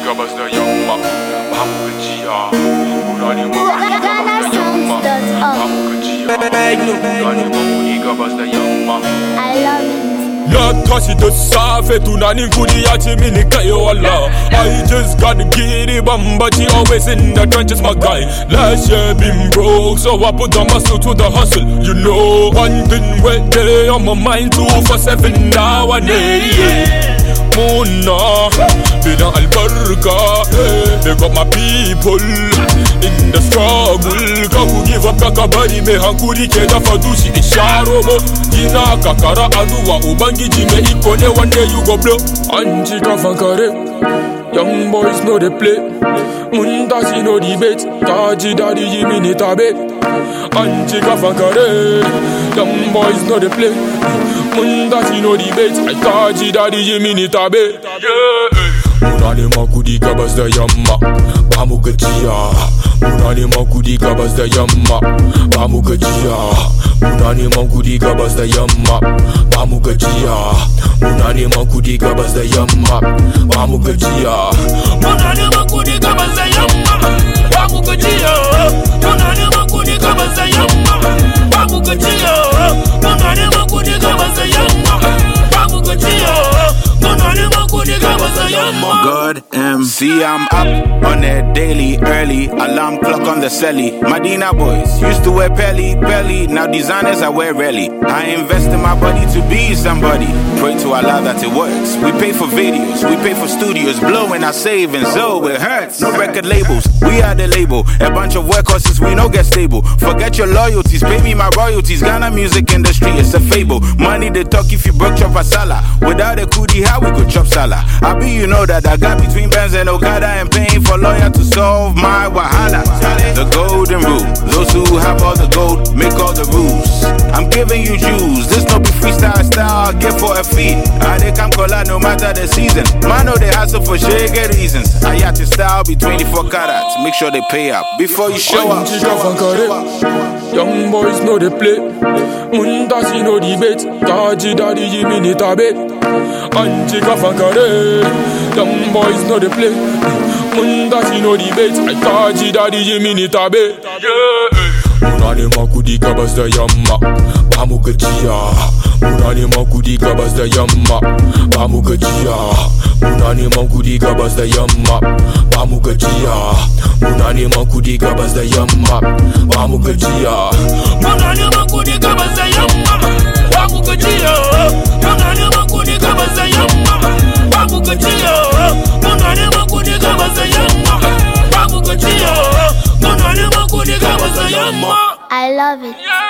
gabas da yamma ba mu gajiya muna neman kuɗi gabas da yamma ba mu gajiya muna neman kuɗi gabas da yamma. I love it. Na tashi da safe tunanin kudi ya ce mini kai walla. I just gotta get it, bambaji always in the trenches my guy. Last year been broke, so I put the muscle to the hustle. You know one thing went there on my mind 247 now and Muna, bidan albarka, they got my people in the struggle. Kaku give up kaka bari me hankuri ke da fadushi isharo mo. Jina kakara aduwa ubangiji me iko ne one day you go blow. Anji kafankare, young boys know they play. Mundasi no debate, taji daddy yimini tabe. Anji kafankare, young boys know they play. Mundasi no debate, I taji daddy yimini tabe. Muna neman kudi gabas da yamma ba mu gajiya. Muna neman kudi gabas da yamma ba mu gajiya. Muna neman kudi gabas da yamma ba mu gajiya. Muna neman kudi gabas da yamma ba mu gajiya. Muna neman kudi gabas da yamma ba mu gajiya. Muna neman kudi gabas da yamma ba mu gajiya. Muna neman kudi gabas da yamma ba mu gajiya. God see I'm up on it daily, early. Alarm clock on the celly. Medina boys used to wear belly. Now designers I wear rally. I invest in my body to be somebody. Pray to Allah that it works. We pay for videos, we pay for studios, blowing our savings. Oh, it hurts. No record labels, we are the label. A bunch of workhorses, we no get stable. Forget your loyalties, pay me my royalties. Ghana music industry, it's a fable. Money they talk if you broke chop a sala. Without a kudi, how we go chop sala? I be you know that I got between Benz and Okada and paying for lawyer to solve my wahala. The golden rule, those who have all the gold make all the rules. I'm giving you Jews, this no be freestyle style, get for a fee. I they come call out no matter the season. Man know they hustle for shaggy reasons. I had to style be 24 carats, make sure they pay up before you show up. Young boys know they play. Mundasi no debate, taji daddy yimini tabe. Anji kafankare, young boys know they play. Mundasi no debate, I taji daddy yimini tabe. Muna neman kudi gabas da yamma ba mu gajiya. Muna neman kudi gabas da yamma ba mu gajiya. Muna neman kudi gabas da yamma ba mu gajiya. Muna neman kudi gabas da yamma ba mu gajiya. Muna neman kudi gabas da yamma ba mu gajiya. Muna neman kudi gabas da yamma ba mu gajiya. Muna neman kudi gabas da yamma ba mu gajiya. Muna neman kudi gabas da yamma. I love it.